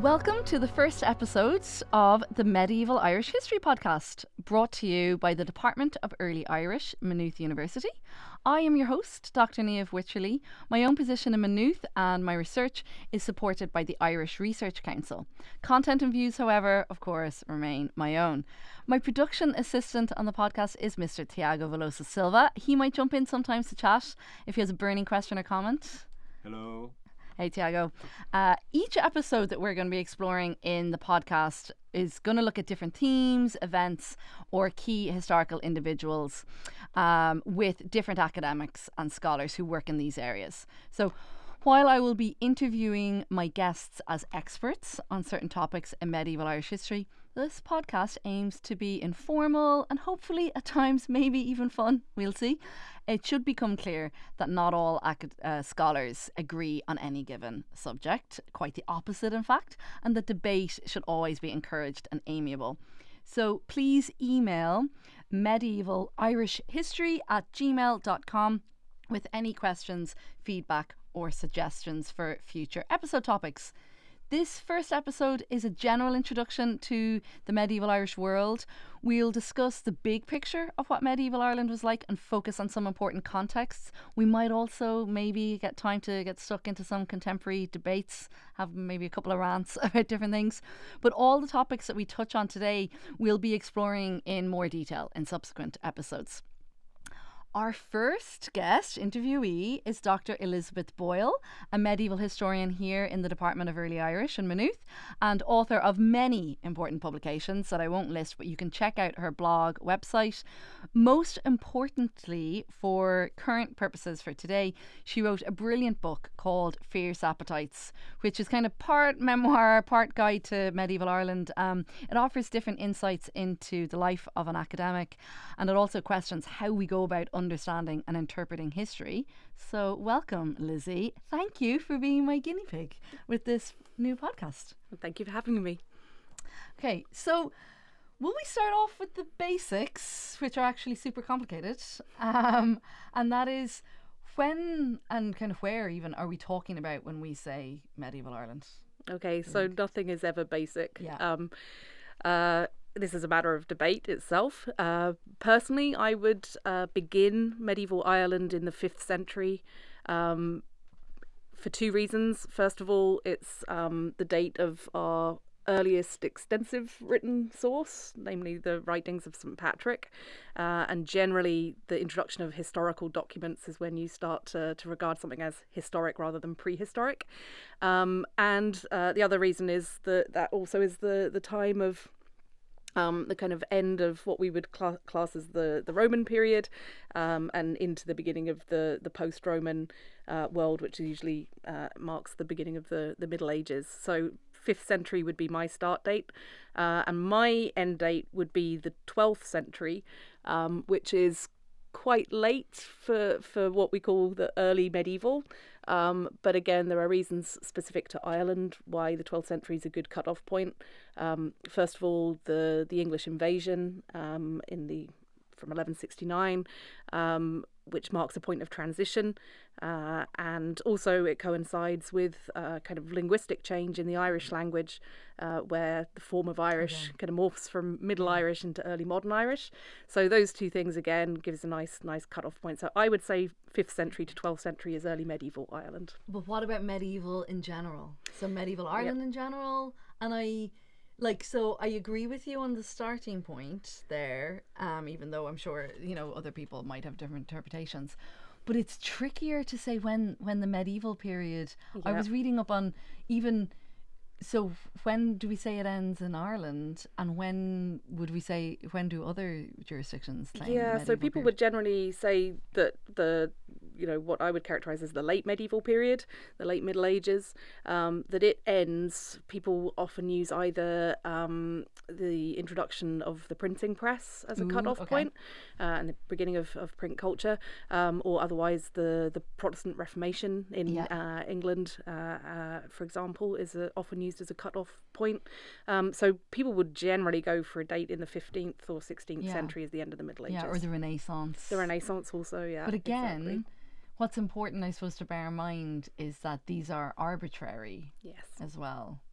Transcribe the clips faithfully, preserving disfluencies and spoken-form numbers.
Welcome to the first episode of the Medieval Irish History Podcast, brought to you by the Department of Early Irish, Maynooth University. I am your host, Doctor Niamh Wycherley. My own position in Maynooth and my research is supported by the Irish Research Council. Content and views, however, of course, remain my own. My production assistant on the podcast is Mister Tiago Velosa Silva. He might jump in sometimes to chat if he has a burning question or comment. Hello. Hey, Tiago. Uh, each episode that we're going to be exploring in the podcast is going to look at different themes, events, or key historical individuals um, with different academics and scholars who work in these areas. So while I will be interviewing my guests as experts on certain topics in medieval Irish history, this podcast aims to be informal and hopefully at times maybe even fun. We'll see. It should become clear that not all acad- uh, scholars agree on any given subject, quite the opposite in fact, and that debate should always be encouraged and amiable. So please email medievalirishhistory at gmail dot com with any questions, feedback or suggestions for future episode topics. This first episode is a general introduction to the medieval Irish world. We'll discuss the big picture of what medieval Ireland was like and focus on some important contexts. We might also maybe get time to get stuck into some contemporary debates, have maybe a couple of rants about different things. But all the topics that we touch on today, we'll be exploring in more detail in subsequent episodes. Our first guest interviewee is Doctor Elizabeth Boyle, a medieval historian here in the Department of Early Irish in Maynooth and author of many important publications that I won't list, but you can check out her blog website. Most importantly, for current purposes for today, she wrote a brilliant book called Fierce Appetites, which is kind of part memoir, part guide to medieval Ireland. Um, it offers different insights into the life of an academic, and it also questions how we go about understanding and interpreting history. So welcome, Lizzie. Thank you for being my guinea pig with this new podcast. Thank you for having me. Okay, so will we start off with the basics, which are actually super complicated? Um, and that is, when and kind of where even are we talking about when we say medieval Ireland? Okay, so nothing is ever basic. Yeah. Um, uh, This is a matter of debate itself. Uh, personally, I would uh, begin medieval Ireland in the fifth century um, for two reasons. First of all, it's um, the date of our earliest extensive written source, namely the writings of Saint Patrick. Uh, and generally, the introduction of historical documents is when you start to, to regard something as historic rather than prehistoric. Um, and uh, the other reason is that that also is the, the time of Um, the kind of end of what we would cl- class as the, the Roman period um, and into the beginning of the, the post-Roman uh, world, which usually uh, marks the beginning of the, the Middle Ages. So fifth century would be my start date, uh, and my end date would be the twelfth century, um, which is quite late for, for what we call the early medieval. Um, but again, there are reasons specific to Ireland why the twelfth century is a good cut-off point. Um, first of all, the, the English invasion um, in the from eleven sixty-nine, um, which marks a point of transition. Uh, and also it coincides with uh, kind of linguistic change in the Irish language, uh, where the form of Irish okay. kind of morphs from Middle Irish into early modern Irish. So those two things, again, gives a nice nice cut-off point. So I would say fifth century to twelfth century is early medieval Ireland. But what about medieval in general? So medieval Ireland yep. in general? And I... Like, so I agree with you on the starting point there, um, even though I'm sure, you know, other people might have different interpretations. But it's trickier to say when, when the medieval period, yeah. I was reading up on even, so when do we say it ends in Ireland, and when would we say, when do other jurisdictions claim Yeah, the so people period? would generally say that the, you know, what I would characterise as the late medieval period, the late Middle Ages, um, that it ends, people often use either um, the introduction of the printing press as a Ooh, cut-off okay. point, uh, and the beginning of, of print culture, um, or otherwise the, the Protestant Reformation in yeah. uh, England, uh, uh, for example, is a, often used as a cut-off point. Um, so people would generally go for a date in the fifteenth or sixteenth yeah. century as the end of the Middle Ages. Yeah, or the Renaissance. The Renaissance also, yeah. But again, exactly. what's important, I suppose, to bear in mind is that these are arbitrary yes. as well.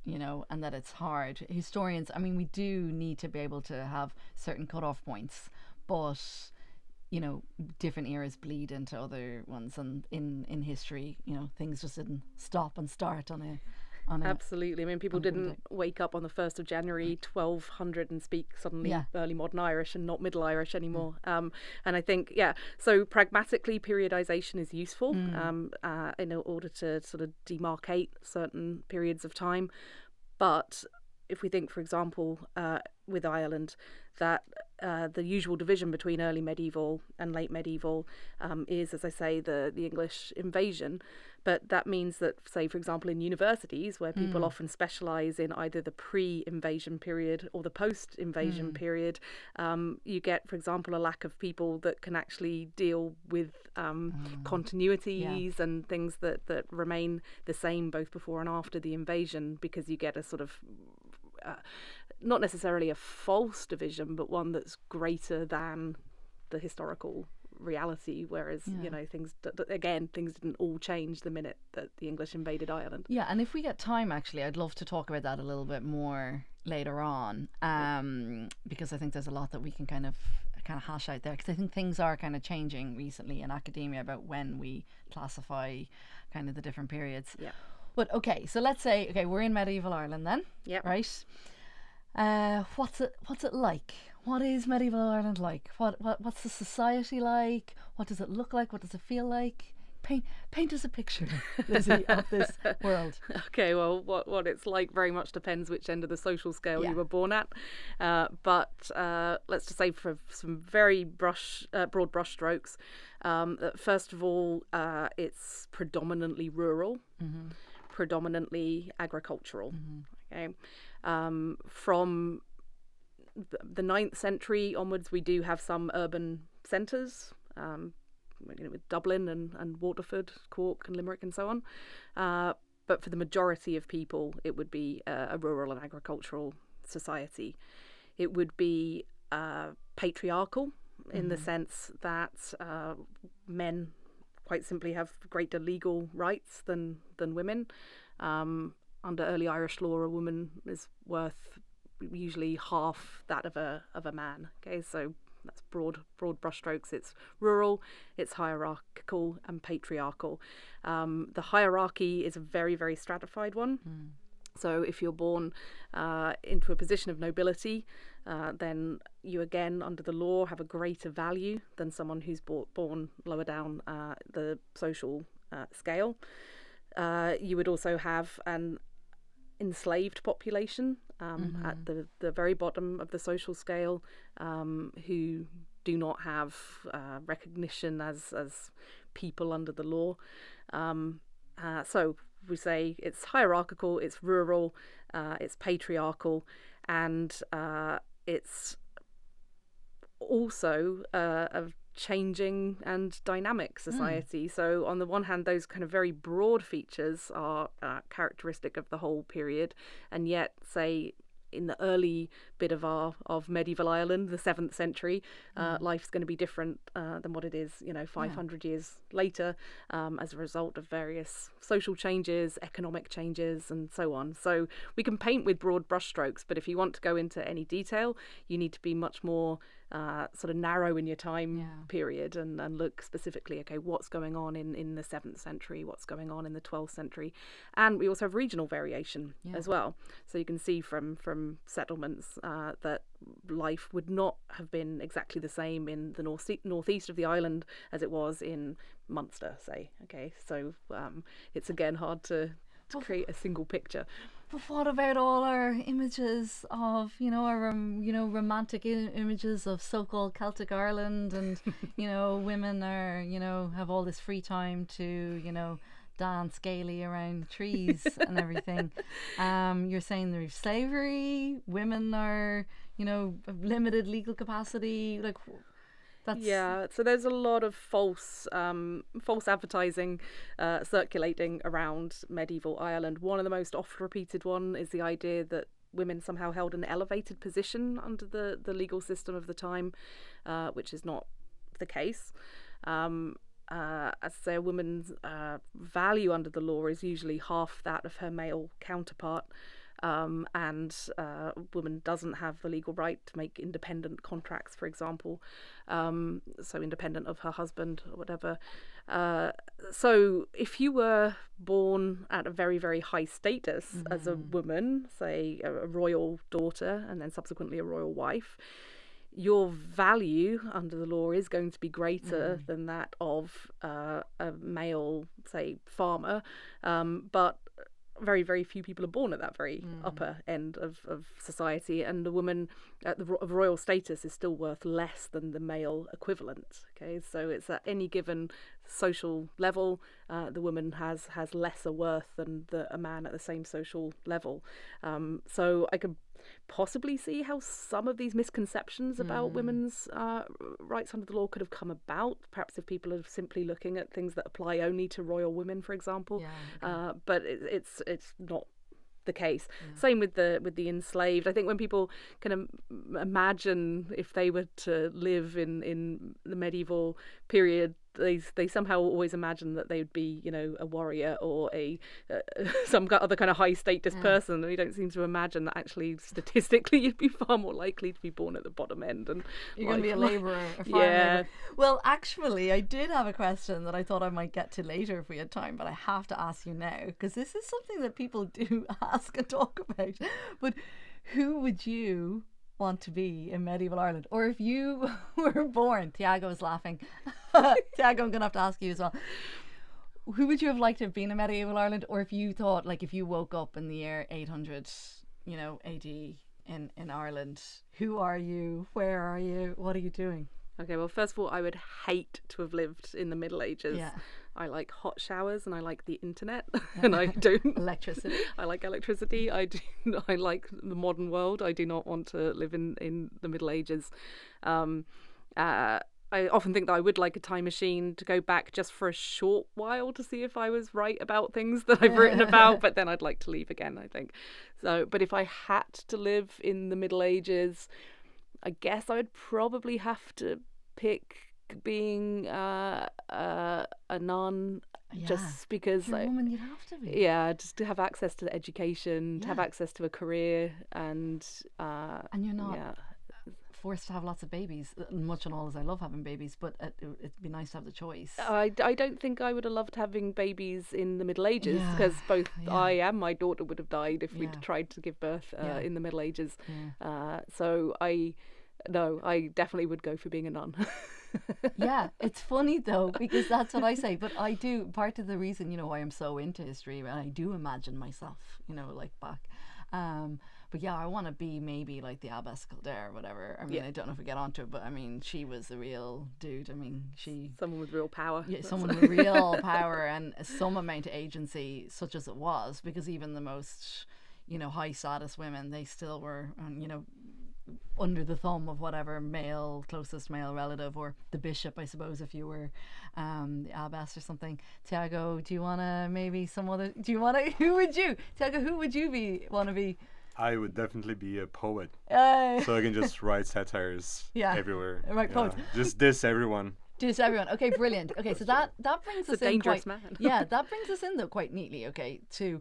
you know, and that it's hard. Historians, I mean, we do need to be able to have certain cutoff points, but you know, different eras bleed into other ones, and in in history, you know, things just didn't stop and start on a on a Absolutely. I mean, people on a didn't day. wake up on the first of January twelve hundred and speak suddenly Yeah. early modern Irish and not Middle Irish anymore. Um, and I think, yeah, so pragmatically, periodization is useful um, uh, in order to sort of demarcate certain periods of time. But if we think, for example, uh, with Ireland, that uh, the usual division between early medieval and late medieval um, is, as I say, the, the English invasion. But that means that, say, for example, in universities, where people often specialise in either the pre-invasion period or the post-invasion period, um, you get, for example, a lack of people that can actually deal with um, continuities and things that, that remain the same both before and after the invasion, because you get a sort of uh, not necessarily a false division, but one that's greater than the historical reality, whereas Yeah. you know things d- d- again things didn't all change the minute that the English invaded Ireland. Yeah, and if we get time, actually, I'd love to talk about that a little bit more later on, um, because I think there's a lot that we can kind of kind of hash out there. Because I think things are kind of changing recently in academia about when we classify kind of the different periods. Yeah. But okay, so let's say okay, we're in medieval Ireland then, Yep. right? Uh, what's it What's it like? What is medieval Ireland like? What what what's the society like? What does it look like? What does it feel like? Paint paint us a picture, Lizzie, of this world. Okay, well, what what it's like very much depends which end of the social scale Yeah. you were born at. Uh, but uh, let's just say for some very brush, uh, broad brushstrokes, um, that first of all, uh, it's predominantly rural, predominantly agricultural. Okay, um, from th- the ninth century onwards, we do have some urban centres. Um, you know, with Dublin and, and Waterford, Cork and Limerick and so on. Uh, but for the majority of people, it would be uh, a rural and agricultural society. It would be uh, patriarchal in the sense that uh, men quite simply have greater legal rights than, than women. Um, under early Irish law, a woman is worth usually half that of a of a man. Okay, so that's broad broad brushstrokes. It's rural, it's hierarchical and patriarchal. Um, the hierarchy is a very very stratified one. So if you're born uh, into a position of nobility, uh, then you again under the law have a greater value than someone who's bo- born lower down uh, the social uh, scale. Uh, you would also have an enslaved population um, at the, the very bottom of the social scale, um, who do not have uh, recognition as, as people under the law. Um, uh, so we say it's hierarchical, it's rural, uh, it's patriarchal, and uh, it's also uh, a changing and dynamic society. Mm. So on the one hand, those kind of very broad features are uh, characteristic of the whole period, and yet, say, in the early bit of our of medieval Ireland, the seventh century, uh, mm. life's going to be different uh, than what it is, you know, five hundred yeah. years later, um, as a result of various social changes, economic changes, and so on. So we can paint with broad brushstrokes, but if you want to go into any detail, you need to be much more uh, sort of narrow in your time yeah. period and, and look specifically, okay, what's going on in, in the seventh century, what's going on in the twelfth century. And we also have regional variation yeah. as well. So you can see from, from settlements uh, that life would not have been exactly the same in the north northeast of the island as it was in Munster, say. Okay, so um, it's again hard to, to create a single picture. But what about all our images of, you know, our um, you know romantic I- images of so-called Celtic Ireland, and you know, women are, you know, have all this free time to, you know, dance gaily around trees and everything. Um, you're saying there's slavery, women are, you know, limited legal capacity, like. That's... Yeah, so there's a lot of false um, false advertising uh, circulating around medieval Ireland. One of the most oft-repeated one is the idea that women somehow held an elevated position under the, the legal system of the time, uh, which is not the case. Um, uh, as I say, a woman's uh, value under the law is usually half that of her male counterpart. um, and uh, a woman doesn't have the legal right to make independent contracts, for example, um, so independent of her husband or whatever. Uh, so if you were born at a very, very high status mm. as a woman, say a, a royal daughter and then subsequently a royal wife, your value under the law is going to be greater mm. than that of uh, a male, say, farmer. Um, but very, very few people are born at that very mm. upper end of, of society, and a woman at the of royal status is still worth less than the male equivalent. Okay, so it's at any given social level, uh, the woman has has lesser worth than the, a man at the same social level. Um, so I could possibly see how some of these misconceptions about mm. women's uh, rights under the law could have come about, perhaps if people are simply looking at things that apply only to royal women, for example. Yeah, okay. uh, but it, it's it's not the case. Yeah. Same with the with the enslaved. I think when people can im- imagine if they were to live in in the medieval period, they they somehow always imagine that they would be, you know, a warrior or a uh, some other kind of high status yeah. person. And we don't seem to imagine that actually statistically you'd be far more likely to be born at the bottom end. And you're going to be a labourer, a farm yeah. labourer. Well, actually, I did have a question that I thought I might get to later if we had time, but I have to ask you now because this is something that people do ask and talk about. But who would you want to be in medieval Ireland? Or if you were born, Tiago is laughing. Tiago, I'm going to have to ask you as well. Who would you have liked to have been in medieval Ireland? Or if you thought, like, if you woke up in the year eight hundred, you know, A D in, in Ireland, who are you? Where are you? What are you doing? Okay, well, first of all, I would hate to have lived in the Middle Ages. Yeah. I like hot showers and I like the internet, and I don't electricity. I like electricity. I do. I like the modern world. I do not want to live in, in the Middle Ages. Um, uh, I often think that I would like a time machine to go back just for a short while to see if I was right about things that I've written about, but then I'd like to leave again, I think. So, but if I had to live in the Middle Ages, I guess I would probably have to pick being uh, uh, a nun, yeah. just because You're I, a woman, you'd have to be. Yeah, just to have access to education, yeah. to have access to a career, and uh, and you're not yeah. forced to have lots of babies, much and all as I love having babies, but it, it'd be nice to have the choice. I, I don't think I would have loved having babies in the Middle Ages, because yeah. both yeah. I and my daughter would have died if yeah. we'd tried to give birth uh, yeah. in the Middle Ages. Yeah. Uh, so I, no, I definitely would go for being a nun. Yeah, it's funny though, because that's what I say, but I do, part of the reason, you know, why I'm so into history, and I do imagine myself, you know, like back. Um, but yeah, I want to be maybe like the Abbess Kildare or whatever. I mean, yeah. I don't know if we get onto it, but I mean, she was a real dude. I mean, she... Someone with real power. Yeah, someone with real power and some amount of agency, such as it was, because even the most, you know, high status women, they still were, you know, under the thumb of whatever male, closest male relative, or the bishop, I suppose, if you were um, the abbess or something. Tiago, do you want to maybe some other, do you want to, who would you, Tiago, who would you be, want to be? I would definitely be a poet. Uh, so I can just write satires yeah. everywhere. Right, yeah. poets. Just diss everyone. Diss everyone. Okay, brilliant. Okay, so that, that brings it's us a in dangerous quite, man. yeah, that brings us in though quite neatly, okay, to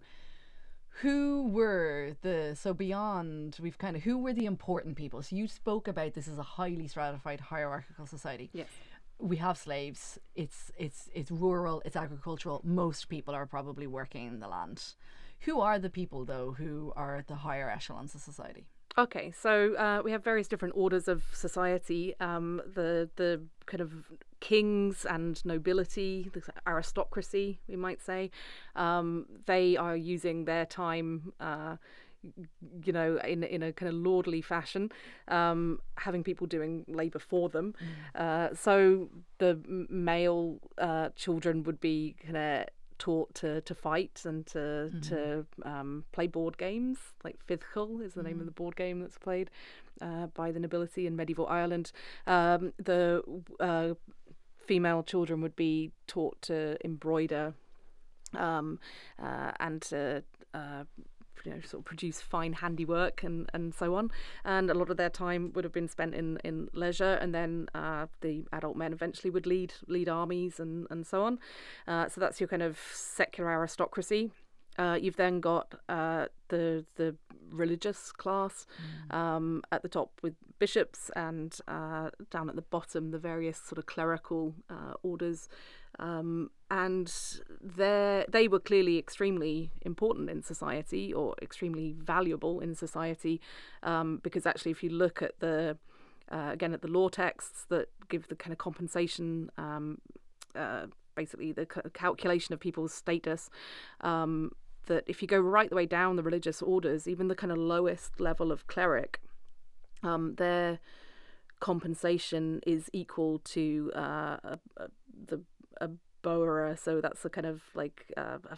who were the, so beyond, we've kind of, who were the important people? So you spoke about this as a highly stratified hierarchical society. Yes. We have slaves, it's it's it's rural, it's agricultural, most people are probably working in the land. Who are the people though who are at the higher echelons of society? Okay, so uh, we have various different orders of society. Um, the the kind of kings and nobility, the aristocracy, we might say, um, they are using their time, uh, you know, in in a kind of lordly fashion, um, having people doing labour for them. Mm. Uh, so the male uh, children would be kind of taught to, to fight and to mm-hmm. to um, play board games, like Fithchel is the mm-hmm. name of the board game that's played uh, by the nobility in medieval Ireland. Um, the uh, female children would be taught to embroider um, uh, and to uh, you know, sort of produce fine handiwork and, and so on. And a lot of their time would have been spent in, in leisure, and then uh, the adult men eventually would lead lead armies and, and so on. Uh, so that's your kind of secular aristocracy. Uh, you've then got uh, the the religious class mm. um, at the top with bishops, and uh, down at the bottom the various sort of clerical uh, orders, um, and they they were clearly extremely important in society, or extremely valuable in society, um, because actually if you look at the uh, again at the law texts that give the kind of compensation. Um, uh, basically the c- calculation of people's status, um, that if you go right the way down the religious orders, even the kind of lowest level of cleric, um, their compensation is equal to uh, a, a, the a boera, so that's a kind of like uh, a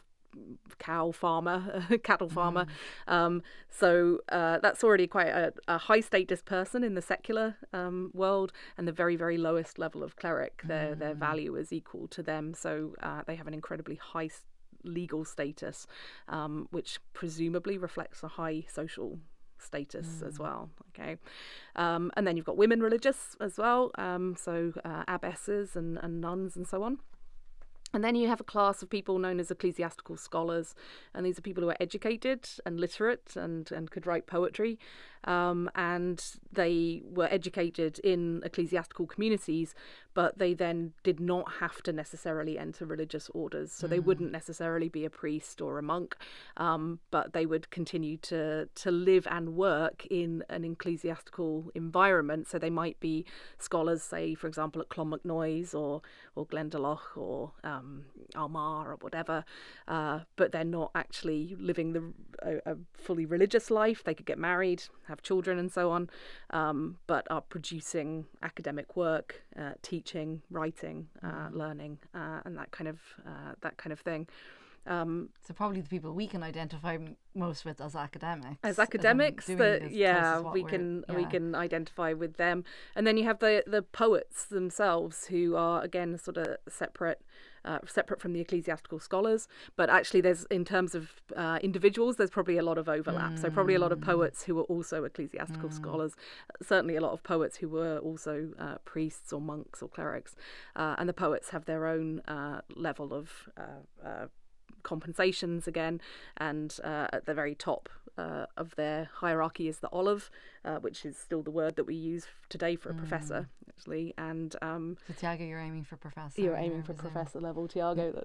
cow farmer, a cattle farmer. Mm. Um, so uh, that's already quite a, a high status person in the secular um, world, and the very, very lowest level of cleric, their mm. their value is equal to them. So uh, they have an incredibly high legal status, um, which presumably reflects a high social status mm. as well. Okay, um, and then you've got women religious as well, um, so uh, abbesses and, and nuns and so on. And then you have a class of people known as ecclesiastical scholars, and these are people who are educated and literate and, and could write poetry, um, and they were educated in ecclesiastical communities, but they then did not have to necessarily enter religious orders, so mm. they wouldn't necessarily be a priest or a monk, um, but they would continue to to live and work in an ecclesiastical environment. So they might be scholars, say, for example, at Clonmacnoise or or Glendalough or um, Armagh or whatever, uh, but they're not actually living the a, a fully religious life. They could get married, have children and so on, um, but are producing academic work, uh, teaching, writing, uh, learning, uh, and that kind of uh, that kind of thing. Um, so probably the people we can identify most with as academics. As academics, as that yeah, we can yeah. we can identify with them. And then you have the the poets themselves, who are again sort of separate. Uh, separate from the ecclesiastical scholars, but actually there's, in terms of uh, individuals, there's probably a lot of overlap. Mm. So probably a lot of poets who were also ecclesiastical mm. scholars, certainly a lot of poets who were also uh, priests or monks or clerics, uh, and the poets have their own uh, level of uh, uh, compensations again, and uh, at the very top uh, of their hierarchy is the olive, uh, which is still the word that we use today for a mm. professor, actually. And um, so Tiago, you're aiming for professor. You're aiming for professor level, Tiago.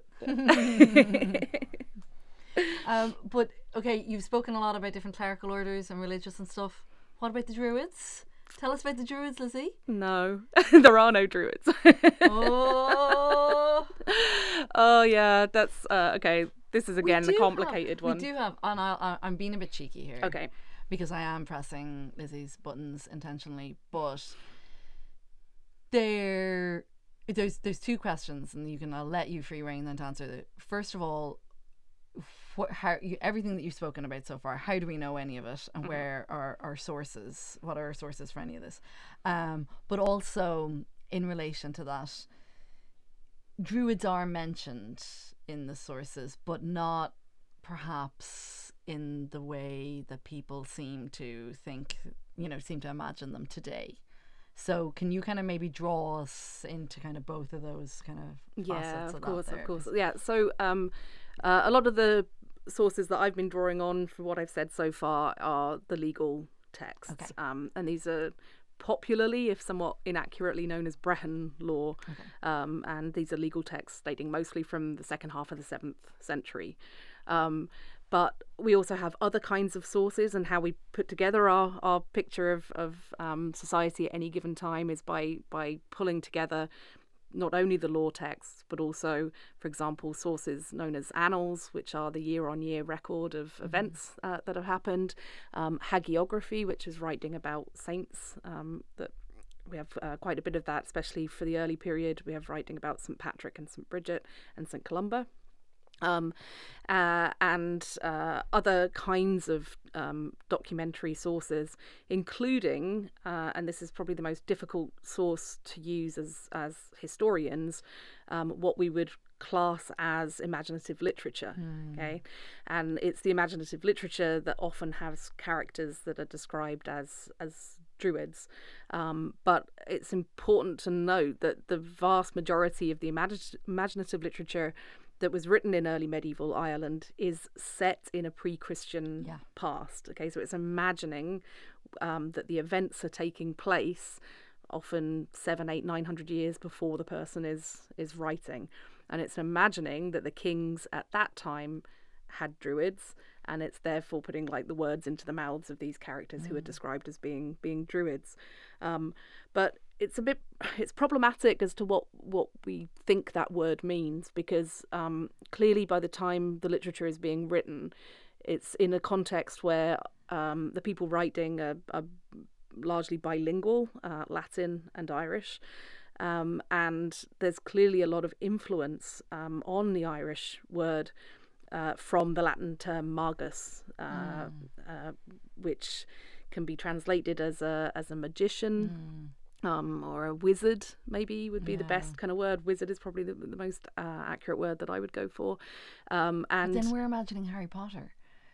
um, but okay, you've spoken a lot about different clerical orders and religious and stuff. What about the Druids? Tell us about the Druids, Lizzie. No, there are no Druids. oh, oh yeah, that's uh, okay. This is again a complicated have, one. We do have, and I'll, I'm being a bit cheeky here. Okay. Because I am pressing Lizzie's buttons intentionally, but there, there's there's two questions, and you can I'll let you free rein then to answer it. First of all, what, how you, everything that you've spoken about so far, how do we know any of it, and mm-hmm. where are our sources? What are our sources for any of this? Um, but also in relation to that, Druids are mentioned in the sources, but not perhaps in the way that people seem to think, you know, seem to imagine them today. So can you kind of maybe draw us into kind of both of those kind of yeah, facets of, of course, that of course, yeah. So um, uh, a lot of the sources that I've been drawing on for what I've said so far are the legal texts, okay. um, and these are popularly, if somewhat inaccurately, known as Brehon law, okay. um, and these are legal texts dating mostly from the second half of the seventh century. Um, but we also have other kinds of sources, and how we put together our, our picture of, of um, society at any given time is by by pulling together not only the law texts, but also, for example, sources known as annals, which are the year-on-year record of mm-hmm. events uh, that have happened, um, hagiography, which is writing about saints, um, that we have uh, quite a bit of that, especially for the early period. We have writing about Saint Patrick and Saint Bridget and Saint Columba. Um, uh, and uh, other kinds of um, documentary sources, including, uh, and this is probably the most difficult source to use as as historians, um, what we would class as imaginative literature. Mm. Okay, and it's the imaginative literature that often has characters that are described as as Druids, um, but it's important to note that the vast majority of the imagine- imaginative literature that was written in early medieval Ireland is set in a pre-Christian Yeah. past. Okay, so it's imagining um, that the events are taking place often seven, eight, nine hundred years before the person is is writing, and it's imagining that the kings at that time had druids, and it's therefore putting like the words into the mouths of these characters mm. who are described as being being druids. Um, but it's a bit it's problematic as to what what we think that word means, because um, clearly by the time the literature is being written, it's in a context where um, the people writing are, are largely bilingual, uh, Latin and Irish. Um, and there's clearly a lot of influence um, on the Irish word uh, from the Latin term magus, uh, mm. uh, which can be translated as a as a magician mm. um, or a wizard. Maybe would be yeah. the best kind of word. Wizard is probably the, the most uh, accurate word that I would go for. Um, and but then we're imagining Harry Potter,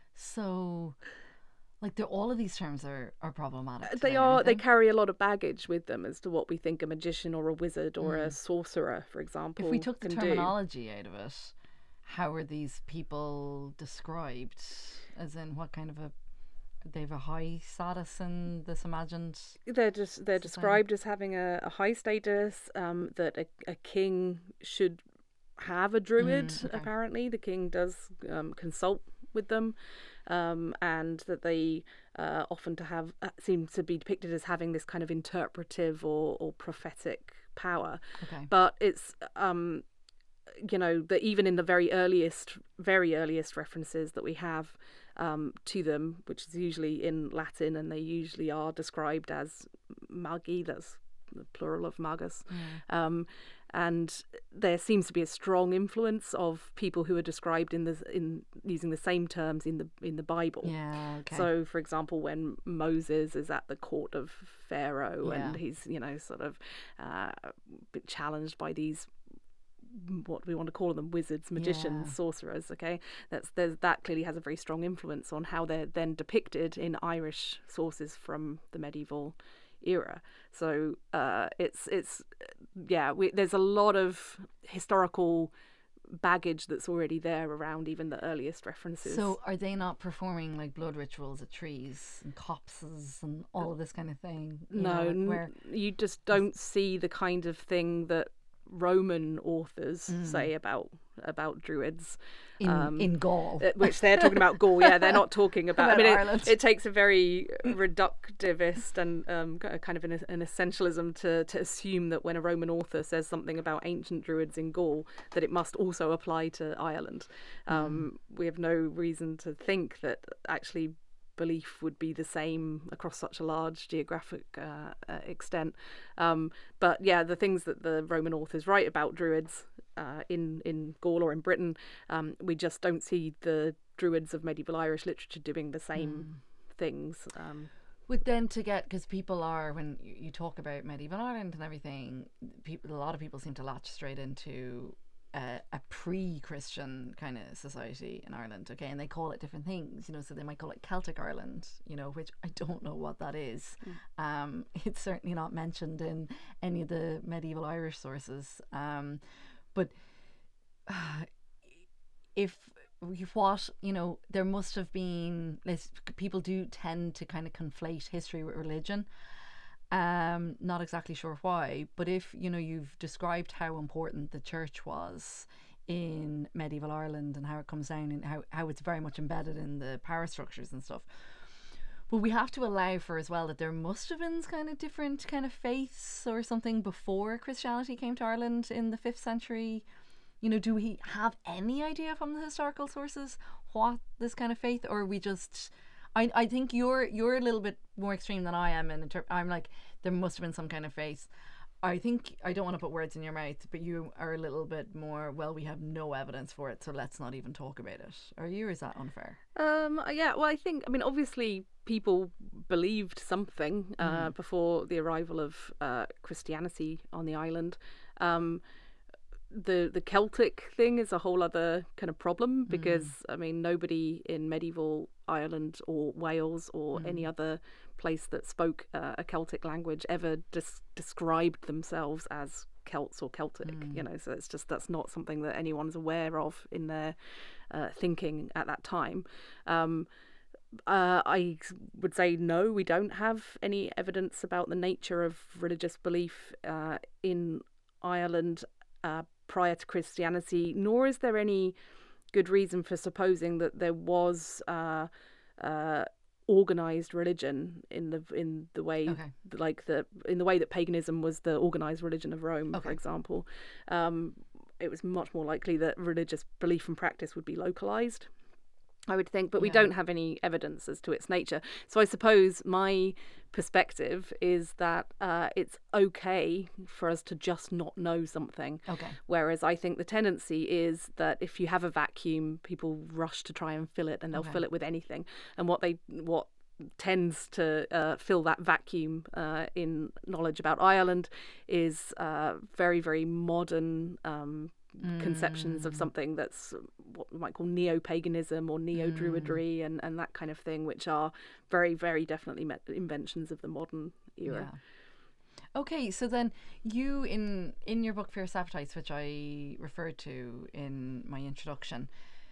so. Like, all of these terms are, are problematic. They today, are. they? They carry a lot of baggage with them as to what we think a magician or a wizard or mm. a sorcerer, for example, if we took the can terminology do. out of it, how are these people described? As in, what kind of a... They have a high status in this imagined... They're just they're society? described as having a, a high status, um, that a, a king should have a druid, mm, okay. apparently. The king does um, consult with them. Um, and that they uh, often to have uh, seem to be depicted as having this kind of interpretive or, or prophetic power. Okay. But it's um, you know, that even in the very earliest, very earliest references that we have um, to them, which is usually in Latin, and they usually are described as magi. That's the plural of magus. Mm. Um, and there seems to be a strong influence of people who are described in the in using the same terms in the in the Bible. Yeah, okay. So, for example, when Moses is at the court of Pharaoh yeah. and he's, you know, sort of uh, been challenged by these, what we want to call them, wizards, magicians, yeah. sorcerers. Okay, that's there's that clearly has a very strong influence on how they're then depicted in Irish sources from the medieval era. So uh, it's it's yeah, we, there's a lot of historical baggage that's already there around even the earliest references. So are they not performing like blood rituals at trees and copses and all of this kind of thing? You no, know, like where you just don't see the kind of thing that Roman authors mm. say about about druids in um, in Gaul, which they're talking about Gaul. Yeah, they're not talking about. about I mean, Ireland. It, it takes a very reductivist and um, kind of an, an essentialism to to assume that when a Roman author says something about ancient druids in Gaul, that it must also apply to Ireland. Um, mm. We have no reason to think that actually belief would be the same across such a large geographic uh, uh, extent. Um, but yeah, the things that the Roman authors write about druids uh, in, in Gaul or in Britain, um, we just don't see the druids of medieval Irish literature doing the same mm. things. Um, But then to get, because people are, when you talk about medieval Ireland and everything, people, a lot of people seem to latch straight into a, a pre-Christian kind of society in Ireland, okay, and they call it different things, you know, so they might call it Celtic Ireland, you know, which I don't know what that is. Mm. Um, it's certainly not mentioned in any of the medieval Irish sources. Um, but uh, if what, you know, there must have been, people do tend to kind of conflate history with religion. Um, not exactly sure why, but if, you know, you've described how important the church was in medieval Ireland and how it comes down and how, how it's very much embedded in the power structures and stuff. But we have to allow for as well that there must have been kind of different kind of faiths or something before Christianity came to Ireland in the fifth century. You know, do we have any idea from the historical sources what this kind of faith, or are we just... I, I think you're you're a little bit more extreme than I am, and inter- I'm like, there must have been some kind of faith. I think, I don't want to put words in your mouth, but you are a little bit more, well, we have no evidence for it, so let's not even talk about it. Are you, or is that unfair? Um, yeah, well, I think, I mean, obviously people believed something uh, mm. before the arrival of uh, Christianity on the island. Um, the the Celtic thing is a whole other kind of problem, because mm. I mean, nobody in medieval Ireland or Wales or mm. any other place that spoke uh, a Celtic language ever des- described themselves as Celts or Celtic. Mm. You know, so it's just that's not something that anyone's aware of in their uh, thinking at that time. Um, uh, I would say no, we don't have any evidence about the nature of religious belief uh, in Ireland uh, prior to Christianity, nor is there any good reason for supposing that there was uh, uh, organized religion in the in the way okay. like the in the way that paganism was the organized religion of Rome, okay. for example. Um, it was much more likely that religious belief and practice would be localized, I would think, but we yeah. don't have any evidence as to its nature. So I suppose my perspective is that uh, it's okay for us to just not know something. Okay. Whereas I think the tendency is that if you have a vacuum, people rush to try and fill it, and they'll okay. fill it with anything. And what they what tends to uh, fill that vacuum uh, in knowledge about Ireland is uh, very, very modern um Mm. conceptions of something that's what we might call neo-paganism or neo-druidry mm. and, and that kind of thing, which are very, very definitely met inventions of the modern era. Yeah. Okay, so then you, in in your book Fierce Appetites, which I referred to in my introduction,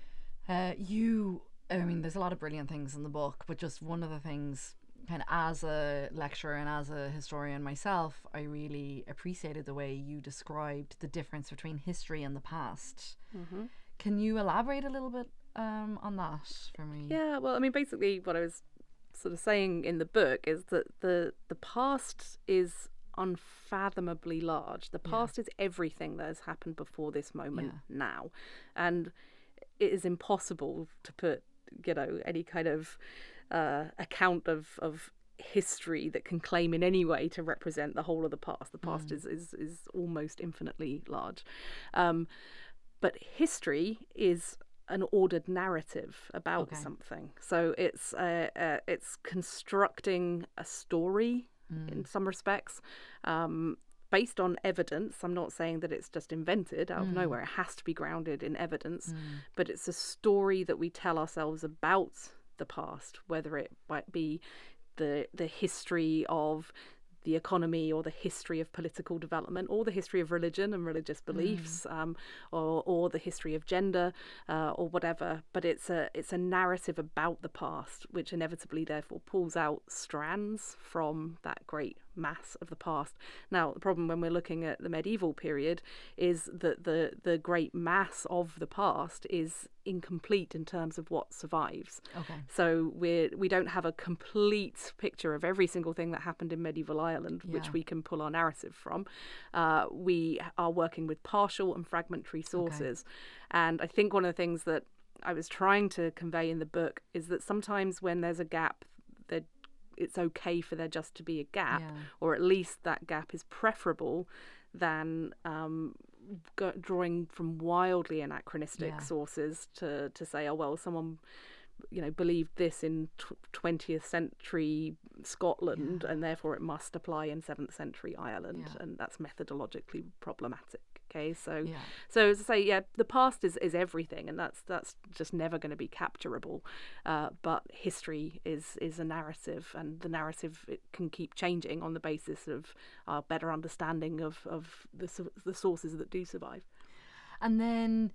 uh, you, I mean, there's a lot of brilliant things in the book, but just one of the things, kind of as a lecturer and as a historian myself, I really appreciated the way you described the difference between history and the past. Mm-hmm. Can you elaborate a little bit um, on that for me? Yeah, well, I mean, basically what I was sort of saying in the book is that the the past is unfathomably large. The past yeah. is everything that has happened before this moment yeah. now. And it is impossible to put, you know, any kind of Uh, account of, of history that can claim in any way to represent the whole of the past. The past mm. is, is is almost infinitely large. Um, but history is an ordered narrative about okay. something. So it's uh, uh, it's constructing a story mm. in some respects. Um, based on evidence. I'm not saying that it's just invented out of mm. nowhere. It has to be grounded in evidence. Mm. But it's a story that we tell ourselves about the past, whether it might be the the history of the economy or the history of political development or the history of religion and religious beliefs, mm. um, or or the history of gender uh, or whatever. But it's a it's a narrative about the past, which inevitably therefore pulls out strands from that great mass of the past. Now, the problem when we're looking at the medieval period is that the the great mass of the past is incomplete in terms of what survives. Okay. So we we don't have a complete picture of every single thing that happened in medieval Ireland, yeah. which we can pull our narrative from. Uh, we are working with partial and fragmentary sources. Okay. And I think one of the things that I was trying to convey in the book is that sometimes when there's a gap, that it's okay for there just to be a gap, yeah. or at least that gap is preferable than um, go, drawing from wildly anachronistic yeah. sources to, to say, oh, well, someone, you know, believed this in twentieth century Scotland yeah. and therefore it must apply in seventh century Ireland. Yeah. And that's methodologically problematic. Okay, so yeah. so as I say, yeah, the past is, is everything, and that's that's just never going to be capturable. Uh, but history is is a narrative, and the narrative it can keep changing on the basis of our better understanding of of the the sources that do survive. And then,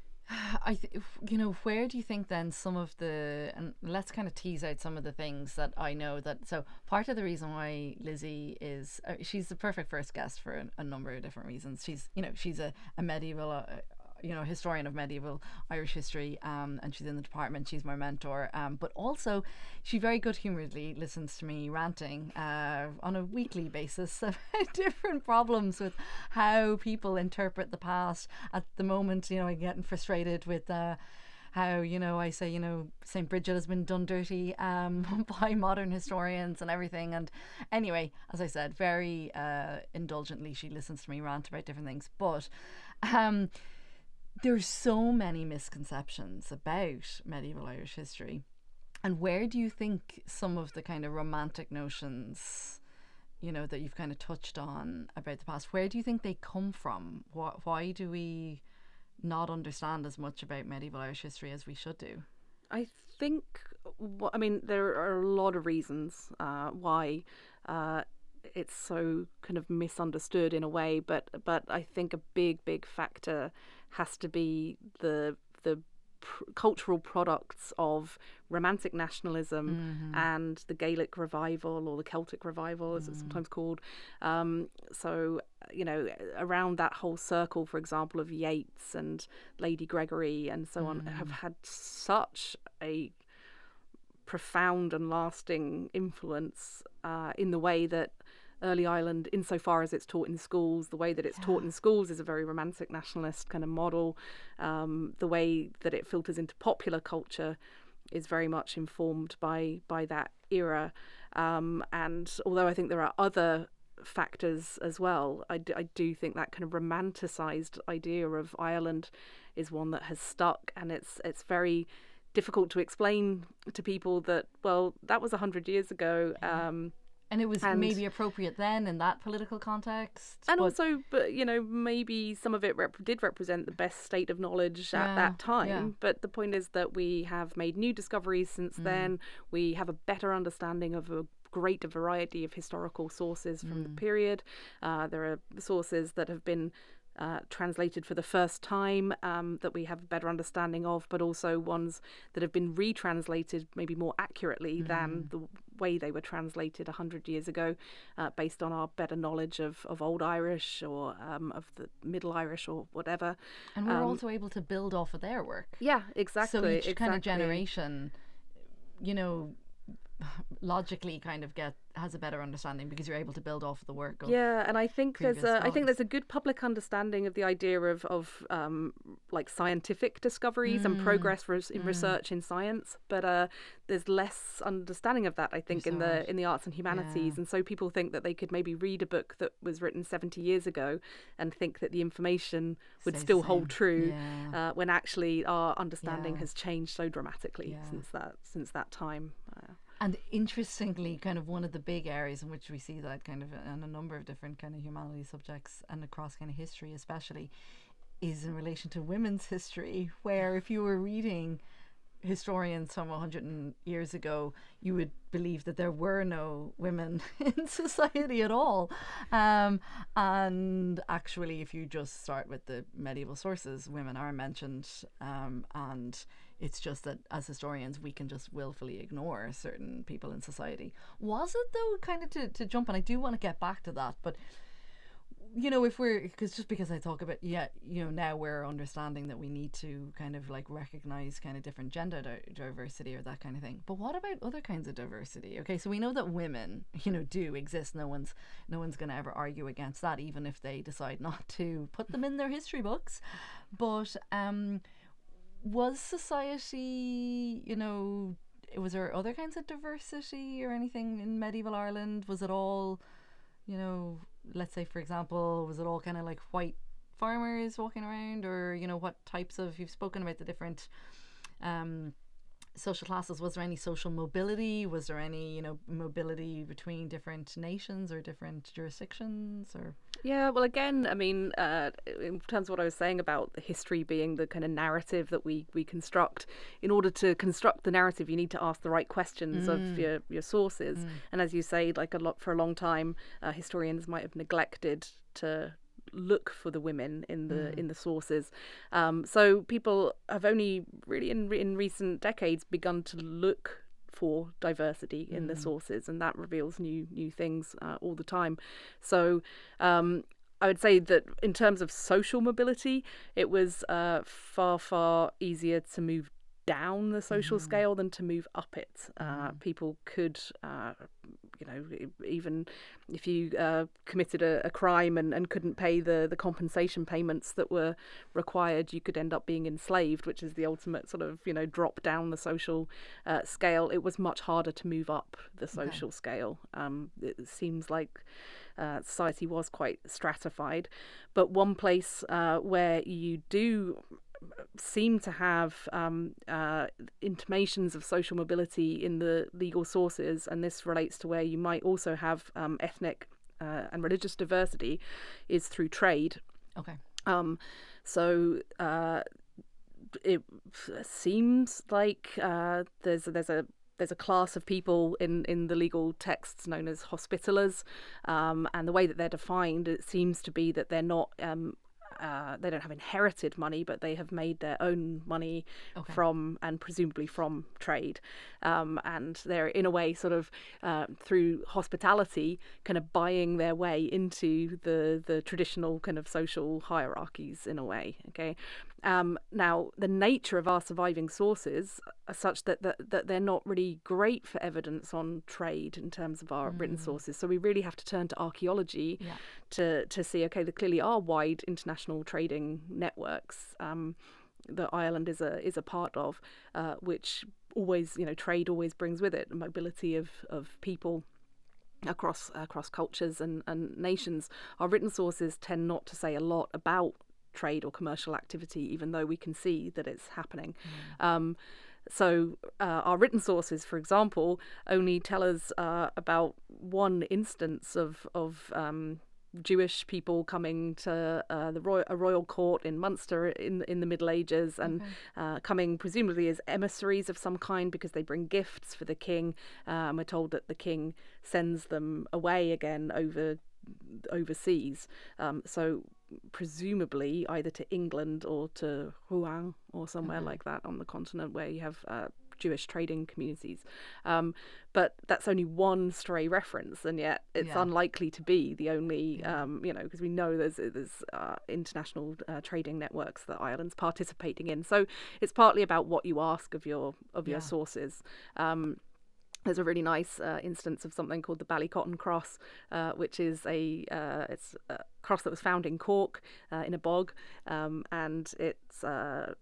I, th- you know, where do you think then some of the, and let's kind of tease out some of the things that I know that, so part of the reason why Lizzie is, uh, she's the perfect first guest for a, a number of different reasons. She's, you know, she's a, a medieval, uh, you know, historian of medieval Irish history, um, and she's in the department. She's my mentor, um, but also she very good humouredly listens to me ranting uh, on a weekly basis about different problems with how people interpret the past. At the moment, you know, I'm getting frustrated with uh, how, you know, I say, you know, Saint Bridget has been done dirty um, by modern historians and everything. And anyway, as I said, very uh, indulgently she listens to me rant about different things, but um there's so many misconceptions about medieval Irish history. And where do you think some of the kind of romantic notions, you know, that you've kind of touched on about the past, where do you think they come from? Why, why do we not understand as much about medieval Irish history as we should do? I think well, I mean, there are a lot of reasons uh, why uh, it's so kind of misunderstood in a way, but but I think a big big factor has to be the the pr- cultural products of Romantic nationalism mm-hmm. and the Gaelic revival, or the Celtic revival as mm. it's sometimes called. Um, so you know, around that whole circle, for example, of Yeats and Lady Gregory and so mm. on, have had such a profound and lasting influence uh, in the way that early Ireland, insofar as it's taught in schools, the way that it's yeah. taught in schools is a very Romantic nationalist kind of model. Um, the way that it filters into popular culture is very much informed by by that era. Um, and although I think there are other factors as well, I do, I do think that kind of romanticised idea of Ireland is one that has stuck, and it's it's very difficult to explain to people that, well, that was a hundred years ago. Yeah. Um, And it was and, maybe appropriate then in that political context. And but... also, but you know, maybe some of it rep- did represent the best state of knowledge yeah, at that time. Yeah. But the point is that we have made new discoveries since mm. then. We have a better understanding of a great variety of historical sources from mm. the period. Uh, there are sources that have been Uh, translated for the first time um, that we have a better understanding of, but also ones that have been retranslated maybe more accurately mm. than the way they were translated a hundred years ago, uh, based on our better knowledge of, of Old Irish or um, of the Middle Irish or whatever. And we're um, also able to build off of their work. Yeah, exactly. So each exactly. kind of generation, you know, logically kind of get has a better understanding because you're able to build off the work of yeah and I think there's a scholars. I think there's a good public understanding of the idea of of um like scientific discoveries mm. and progress res- in mm. research in science, but uh there's less understanding of that, I think, in the right. in the arts and humanities. Yeah. And so people think that they could maybe read a book that was written seventy years ago and think that the information would Stay still same. hold true yeah. uh, when actually our understanding yeah. has changed so dramatically yeah. since that since that time. uh, And interestingly, kind of one of the big areas in which we see that kind of in a number of different kind of humanities subjects and across kind of history especially, is in relation to women's history, where if you were reading historians from a hundred years ago, you would believe that there were no women in society at all. Um, and actually, if you just start with the medieval sources, women are mentioned, um, and it's just that as historians we can just willfully ignore certain people in society. Was it though, kind of to, to jump, and I do want to get back to that, but you know, if we're, because just because I talk about, yeah, you know, now we're understanding that we need to kind of like recognize kind of different gender di- diversity or that kind of thing. But what about other kinds of diversity? Okay, so we know that women, you know, do exist. No one's no one's going to ever argue against that, even if they decide not to put them in their history books. But um, was society, you know, was there other kinds of diversity or anything in medieval Ireland? Was it all, you know, let's say, for example, was it all kind of like white farmers walking around, or, you know, what types of, you've spoken about the different um, social classes. Was there any social mobility? Was there any, you know, mobility between different nations or different jurisdictions? Or yeah, well, again, I mean, uh, in terms of what I was saying about the history being the kind of narrative that we, we construct, in order to construct the narrative, you need to ask the right questions mm. of your, your sources. Mm. And as you say, like a lot for a long time, uh, historians might have neglected to look for the women in the mm. in the sources. Um, so people have only really in in recent decades begun to look for diversity in mm. the sources, and that reveals new new things uh, all the time. So um, I would say that in terms of social mobility, it was uh, far far easier to move down the social mm. scale than to move up it. Uh, mm. People could, uh, you know, even if you uh, committed a, a crime and, and couldn't pay the, the compensation payments that were required, you could end up being enslaved, which is the ultimate sort of, you know, drop down the social uh, scale. It was much harder to move up the social okay. scale. Um, it seems like uh, society was quite stratified. But one place uh, where you do seem to have um, uh, intimations of social mobility in the legal sources, and this relates to where you might also have um, ethnic uh, and religious diversity, is through trade. Okay. Um, so uh, it seems like uh, there's there's a there's a class of people in, in the legal texts known as hospitallers, um, and the way that they're defined, it seems to be that they're not um, Uh, they don't have inherited money, but they have made their own money okay. from, and presumably from, trade. Um, and they're, in a way, sort of uh, through hospitality, kind of buying their way into the, the traditional kind of social hierarchies, in a way. Okay. Um, now, the nature of our surviving sources are such that, that, that they're not really great for evidence on trade in terms of our mm. written sources. So we really have to turn to archaeology yeah. to, to see, okay, there clearly are wide international trading networks um, that Ireland is a is a part of, uh, which always, you know, trade always brings with it a mobility of, of people across across cultures and, and nations. Our written sources tend not to say a lot about trade or commercial activity, even though we can see that it's happening. Mm. Um, so uh, our written sources, for example, only tell us uh, about one instance of of um, Jewish people coming to uh, the royal, a royal court in Munster in in the Middle Ages, and okay. uh, coming presumably as emissaries of some kind because they bring gifts for the king. Uh, and we're told that the king sends them away again over overseas. Um, so presumably either to England or to Rouen or somewhere okay. like that on the continent where you have uh, Jewish trading communities. Um, but that's only one stray reference, and yet it's yeah. unlikely to be the only, yeah. um, you know, because we know there's, there's uh, international uh, trading networks that Ireland's participating in. So it's partly about what you ask of your of your yeah. sources. Um, There's a really nice uh, instance of something called the Ballycotton cross, uh, which is a uh, it's a cross that was found in Cork uh, in a bog, um, and it's uh,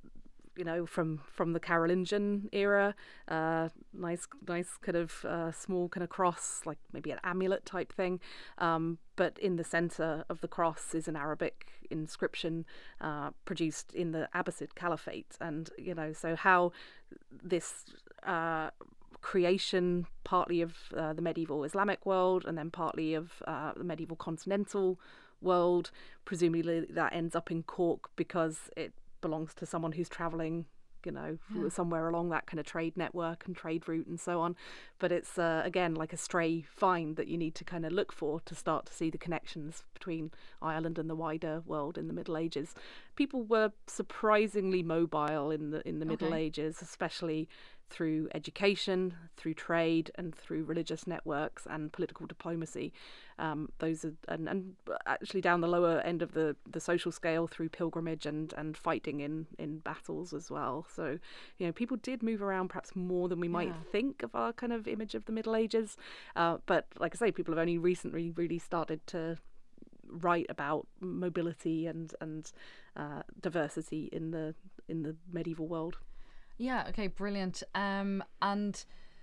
you know from from the Carolingian era. Uh, nice, nice kind of uh, small kind of cross, like maybe an amulet type thing. Um, but in the centre of the cross is an Arabic inscription uh, produced in the Abbasid Caliphate, and you know so how this. Uh, creation partly of uh, the medieval Islamic world and then partly of uh, the medieval continental world. Presumably that ends up in Cork because it belongs to someone who's travelling, you know, yeah. somewhere along that kind of trade network and trade route and so on. But it's, uh, again, like a stray find that you need to kind of look for to start to see the connections between Ireland and the wider world in the Middle Ages. People were surprisingly mobile in the in the Middle okay. Ages, especially through education, through trade, and through religious networks and political diplomacy. Um, those are, and, and actually down the lower end of the, the social scale through pilgrimage and, and fighting in, in battles as well. So, you know, people did move around perhaps more than we might yeah. think of our kind of image of the Middle Ages. Uh, but like I say, people have only recently really started to write about mobility and and uh, diversity in the in the medieval world. Yeah, okay, brilliant. Um, and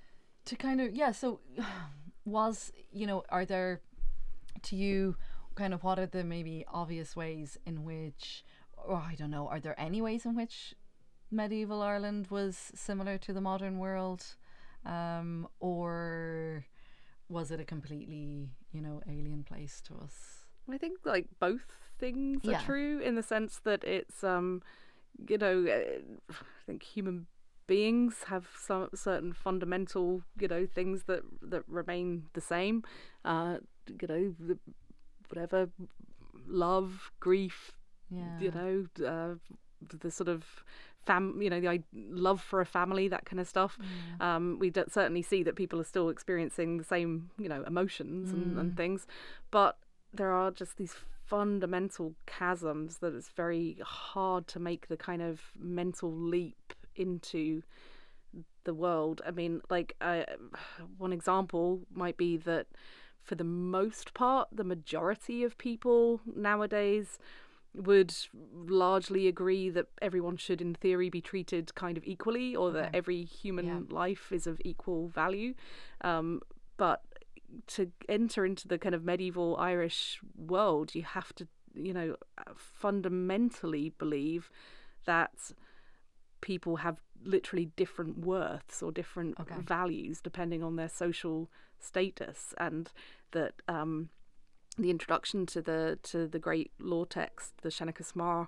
to kind of, yeah, so was, you know, are there, to you, kind of what are the maybe obvious ways in which, or I don't know, are there any ways in which medieval Ireland was similar to the modern world? Um, or was it a completely, you know, alien place to us? I think like both things are yeah. true in the sense that it's, um, you know, I think human beings have some certain fundamental, you know, things that that remain the same. Uh, you know, the, whatever, love, grief, yeah. you know, uh, the sort of fam, you know, the love for a family, that kind of stuff. Yeah. Um, we d- certainly see that people are still experiencing the same, you know, emotions mm. and, and things, but there are just these fundamental chasms that it's very hard to make the kind of mental leap into the world. I mean, like uh, one example might be that for the most part, the majority of people nowadays would largely agree that everyone should in theory be treated kind of equally, or okay. that every human yeah. life is of equal value. Um, but to enter into the kind of medieval Irish world, you have to, you know, fundamentally believe that people have literally different worths or different okay. values depending on their social status, and that um, the introduction to the to the great law text, the Seneca Smar,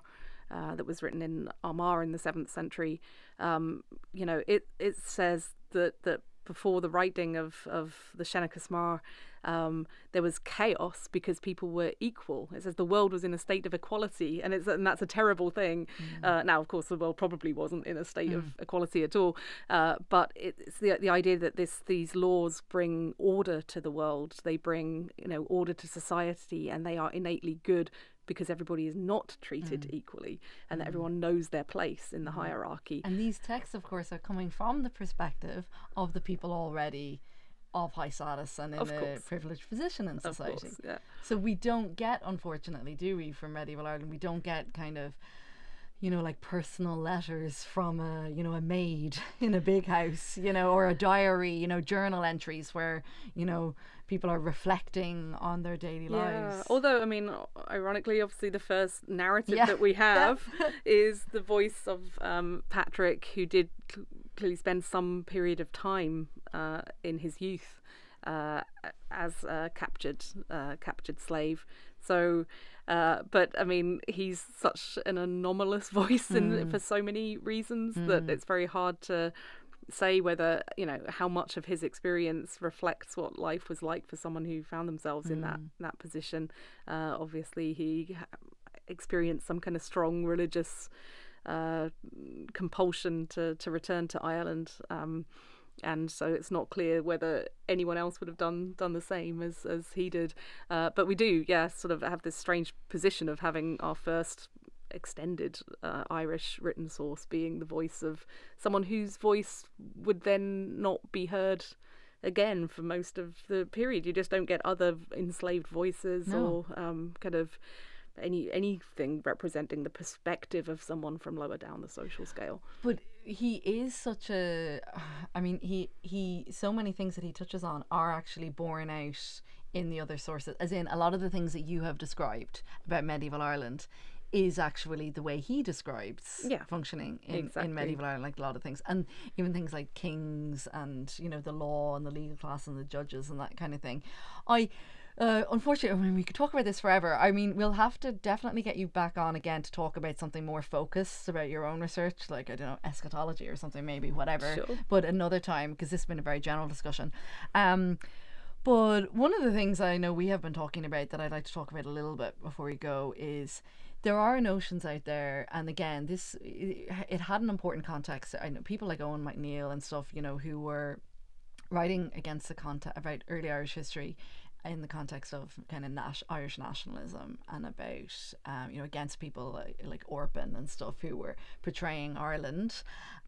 uh, that was written in Armagh in the seventh century, um, you know, it, it says that, that before the writing of, of the Senecas Mar, um, there was chaos because people were equal. It says the world was in a state of equality, and it's and that's a terrible thing. Mm. Uh, now, of course, the world probably wasn't in a state mm. of equality at all, uh, but it's the the idea that this these laws bring order to the world. They bring, you know, order to society, and they are innately good because everybody is not treated mm. equally, and mm. that everyone knows their place in the hierarchy. And these texts, of course, are coming from the perspective of the people already of high status and in of a course. privileged position in society. Of course, yeah. So we don't get, unfortunately, do we, from medieval Ireland, we don't get kind of, you know, like personal letters from a, you know, a maid in a big house, you know, or a diary, you know, journal entries where, you know, people are reflecting on their daily yeah. lives. Although, I mean, ironically, obviously the first narrative yeah. that we have is the voice of um, Patrick, who did cl- clearly spend some period of time uh, in his youth uh, as a captured, uh, captured slave. So, uh, but I mean, he's such an anomalous voice in, mm. for so many reasons mm. that it's very hard to say whether, you know, how much of his experience reflects what life was like for someone who found themselves mm. in that that position. Uh, obviously, he experienced some kind of strong religious uh, compulsion to to return to Ireland. Um, And so it's not clear whether anyone else would have done done the same as, as he did. Uh, but we do, yeah, sort of have this strange position of having our first extended uh, Irish written source being the voice of someone whose voice would then not be heard again for most of the period. You just don't get other enslaved voices no. or um, kind of any anything representing the perspective of someone from lower down the social scale. But he is such a, I mean, he he so many things that he touches on are actually borne out in the other sources, as in a lot of the things that you have described about medieval Ireland is actually the way he describes yeah, functioning in, exactly. in medieval Ireland, like a lot of things, and even things like kings and, you know, the law and the legal class and the judges and that kind of thing. I Uh, unfortunately, I mean, we could talk about this forever. I mean, we'll have to definitely get you back on again to talk about something more focused about your own research, like, I don't know, eschatology or something, maybe, whatever. Sure. But another time, because this has been a very general discussion. Um, but one of the things I know we have been talking about that I'd like to talk about a little bit before we go is there are notions out there, and again, this it, it had an important context. I know people like Owen MacNeill and stuff, you know, who were writing against the context about early Irish history in the context of kind of nas- Irish nationalism and about, um, you know, against people like, like Orpin and stuff who were portraying Ireland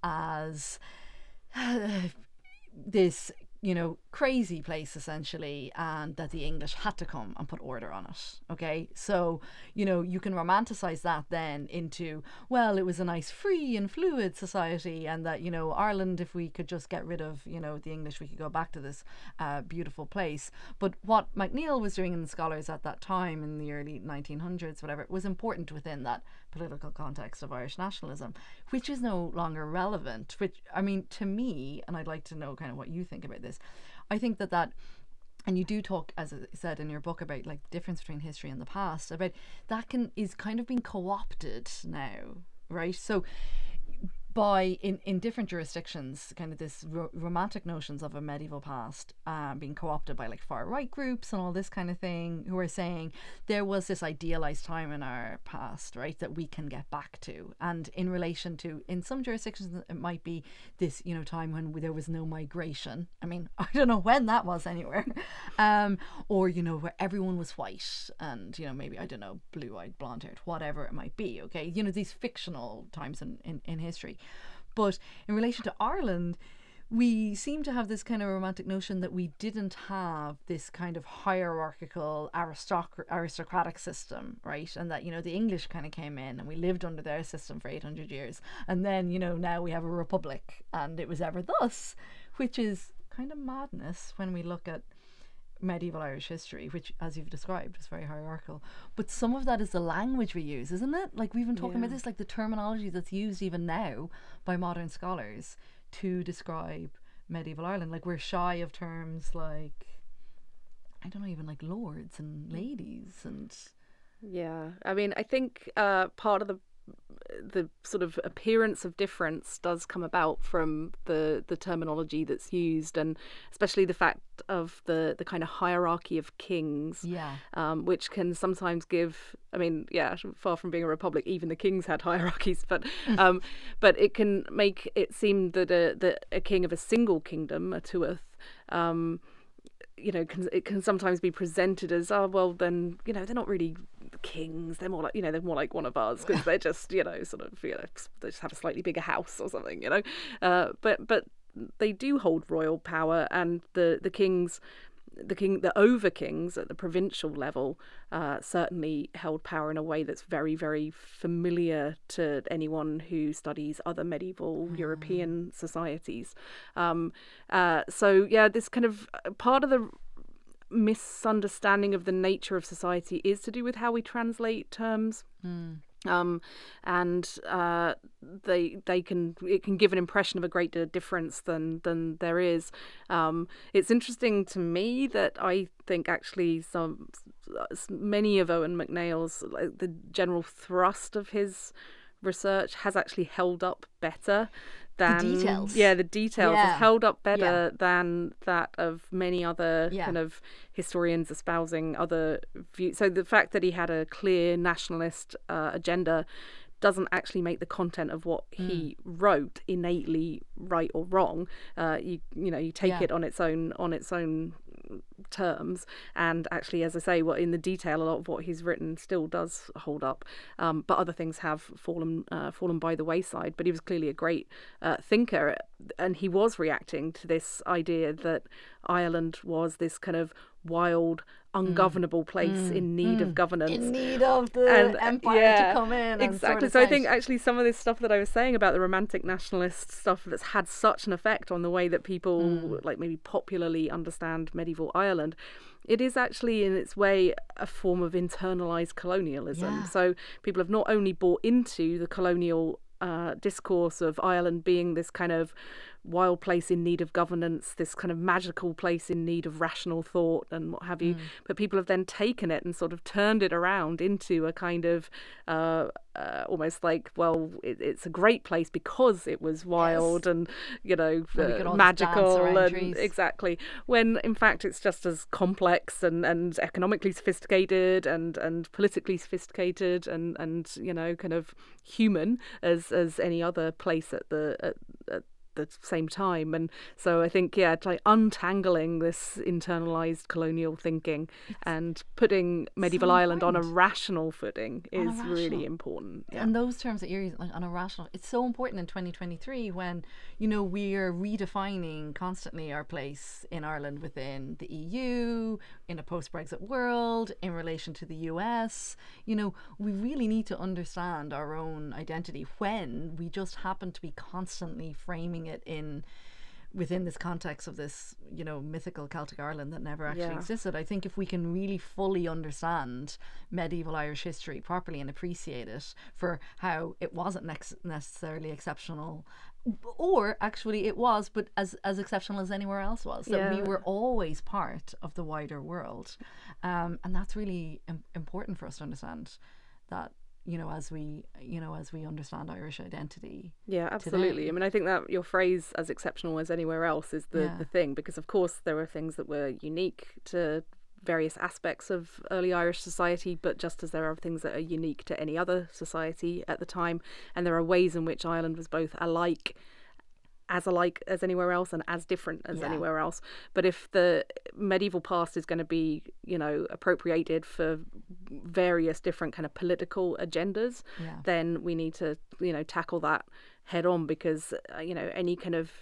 as uh, this, you know, crazy place essentially, and that the English had to come and put order on it. Okay, so, you know, you can romanticize that then into, well, it was a nice free and fluid society, and that, you know, Ireland, if we could just get rid of, you know, the English, we could go back to this uh, beautiful place. But what MacNeill was doing in the scholars at that time in the early nineteen hundreds, whatever, was important within that political context of Irish nationalism, which is no longer relevant. Which, I mean, to me, and I'd like to know kind of what you think about this, I think that that, and you do talk, as I said in your book, about like the difference between history and the past, about that can is kind of being co-opted now, right? So by in, in different jurisdictions, kind of this ro- romantic notions of a medieval past uh, being co-opted by like far right groups and all this kind of thing, who are saying there was this idealized time in our past, right, that we can get back to. And in relation to, in some jurisdictions, it might be this, you know, time when there was no migration. I mean, I don't know when that was anywhere. um, or, you know, where everyone was white and, you know, maybe, I don't know, blue-eyed, blonde-haired, whatever it might be, okay? You know, these fictional times in, in, in history. But in relation to Ireland, we seem to have this kind of romantic notion that we didn't have this kind of hierarchical aristoc- aristocratic system, right? And that, you know, the English kind of came in and we lived under their system for eight hundred years. And then, you know, now we have a republic and it was ever thus, which is kind of madness when we look at medieval Irish history, which, as you've described, is very hierarchical. But some of that is the language we use, isn't it? Like, we've been talking yeah. about this, like the terminology that's used even now by modern scholars to describe medieval Ireland. Like, we're shy of terms like, I don't know, even like lords and ladies and... Yeah, I mean, I think uh, part of the the sort of appearance of difference does come about from the the terminology that's used, and especially the fact of the the kind of hierarchy of kings, yeah, um, which can sometimes give. I mean, yeah, far from being a republic, even the kings had hierarchies, but um, but it can make it seem that a that a king of a single kingdom, a Tuath, um, you know, can, it can sometimes be presented as, oh well, then you know they're not really kings, they're more like, you know, they're more like one of us because they're just, you know, sort of, you know, they just have a slightly bigger house or something, you know, uh, but but they do hold royal power, and the the kings, the king, the over kings at the provincial level, uh, certainly held power in a way that's very, very familiar to anyone who studies other medieval mm. European societies. Um, uh, so yeah, this kind of part of the misunderstanding of the nature of society is to do with how we translate terms. Mm. Um, and uh, they they can it can give an impression of a greater difference than than there is. Um, it's interesting to me that I think actually some many of Eoin MacNeill's, like, the general thrust of his research has actually held up better. Than, the details. Yeah, the details yeah. has held up better yeah. than that of many other yeah. kind of historians espousing other views. So the fact that he had a clear nationalist uh, agenda doesn't actually make the content of what mm. he wrote innately right or wrong. Uh, you you know you take yeah. it on its own on its own terms, and actually, as I say, what in the detail, a lot of what he's written still does hold up, um, but other things have fallen uh, fallen by the wayside. But he was clearly a great uh, thinker, and he was reacting to this idea that Ireland was this kind of wild, ungovernable place mm. in need mm. of governance, in need of the and, empire yeah, to come in. Exactly. And sort of so I think actually some of this stuff that I was saying about the romantic nationalist stuff that's had such an effect on the way that people mm. like maybe popularly understand medieval Ireland, it is actually in its way a form of internalized colonialism. Yeah. So people have not only bought into the colonial uh, discourse of Ireland being this kind of wild place in need of governance, this kind of magical place in need of rational thought and what have you, mm. but people have then taken it and sort of turned it around into a kind of uh, uh, almost like, well, it, it's a great place because it was wild yes. and, you know, uh, magical and trees. Exactly, when in fact it's just as complex and, and economically sophisticated and, and politically sophisticated and, and you know kind of human as as any other place at the at, at the same time. And so I think, yeah, it's like untangling this internalized colonial thinking and putting medieval so Ireland on a rational footing is rational. really important. Yeah. And those terms that you're using, like on a rational, it's so important in twenty twenty-three when, you know, we are redefining constantly our place in Ireland within the E U, in a post-Brexit world, in relation to the U S. You know, we really need to understand our own identity when we just happen to be constantly framing it in within this context of this, you know, mythical Celtic Ireland that never actually yeah. existed. I think if we can really fully understand medieval Irish history properly and appreciate it for how it wasn't nex- necessarily exceptional, or actually it was, but as as exceptional as anywhere else was, that yeah. we were always part of the wider world, um, and that's really im- important for us to understand that. You know, as we, you know, as we understand Irish identity. Yeah, absolutely. Today. I mean, I think that your phrase "as exceptional as anywhere else" is the, yeah. the thing, because of course there were things that were unique to various aspects of early Irish society, but just as there are things that are unique to any other society at the time, and there are ways in which Ireland was both alike as alike as anywhere else and as different as yeah. anywhere else. But if the medieval past is going to be, you know, appropriated for various different kind of political agendas, yeah. then we need to, you know, tackle that head on, because, uh, you know, any kind of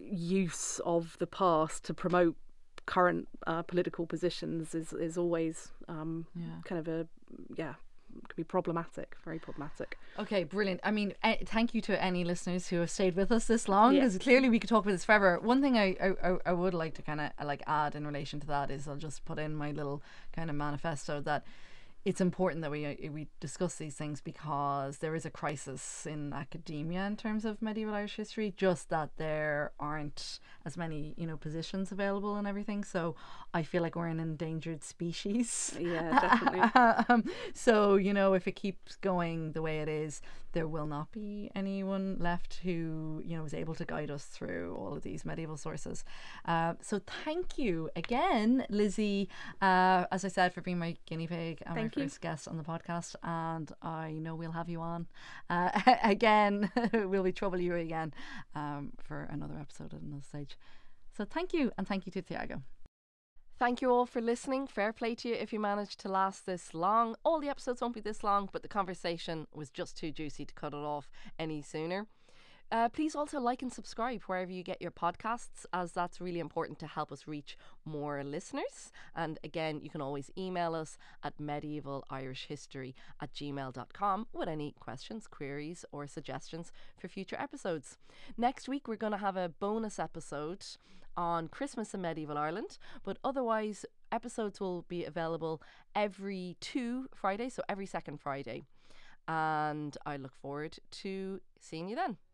use of the past to promote current uh, political positions is, is always um, yeah. kind of a, yeah, can be problematic, very problematic. Okay, brilliant. I mean, uh, thank you to any listeners who have stayed with us this long, because yeah. clearly we could talk about this forever. One thing I I, I would like to kind of like add in relation to that is I'll just put in my little kind of manifesto that it's important that we we discuss these things, because there is a crisis in academia in terms of medieval Irish history, just that there aren't as many, you know, positions available and everything. So I feel like we're an endangered species. Yeah, definitely. um, so, you know, if it keeps going the way it is, there will not be anyone left who, you know, is able to guide us through all of these medieval sources. Uh, so thank you again, Lizzie, uh, as I said, for being my guinea pig and Thank my you. first guest on the podcast. And I know we'll have you on uh, again. Will we trouble you again um, for another episode at another stage. So thank you, and thank you to Tiago. Thank you all for listening. Fair play to you if you managed to last this long. All the episodes won't be this long, but the conversation was just too juicy to cut it off any sooner. Uh, please also like and subscribe wherever you get your podcasts, as that's really important to help us reach more listeners. And again, you can always email us at medievalirishhistory at gmail dot com with any questions, queries or suggestions for future episodes. Next week we're going to have a bonus episode on Christmas in medieval Ireland, but otherwise episodes will be available every two Fridays, so every second Friday. And I look forward to seeing you then.